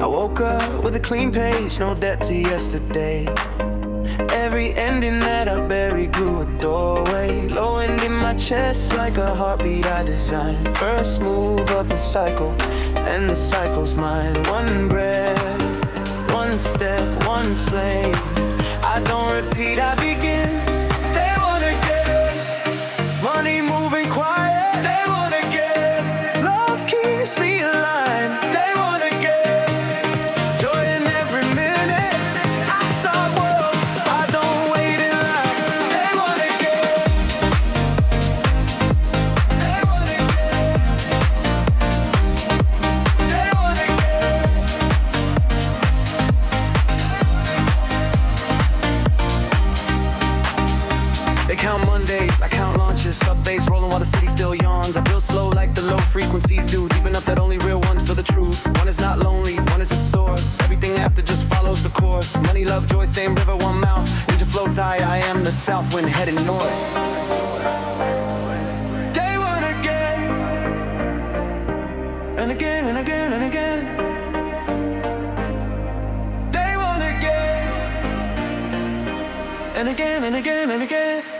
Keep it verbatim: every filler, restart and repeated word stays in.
woke up with a clean page, no debt to yesterday. Every ending that I buried grew a doorway. Low end in my chest like a heartbeat I designed. First move of the cycle, and the cycle's mine. One breath, one step, one flame. I don't repeat, I begin. They wanna get money moving quiet. They wanna get love keeps me alive. They wanna get joy in every minute. I start worlds, I don't wait in line. They wanna get, they wanna get, they wanna get. They count Mondays, I count launches. Sub bass rolling while the city still yawns. I feel slow like the low frequencies do. Deep enough that only real ones feel the truth. One is not lonely, one is a source. Everything after just follows the course. Money, love, joy, same river, one mouth. Ninja flow tie, I am the south wind heading north. They wanna get, and again and again and again. They wanna get, and again and again and again.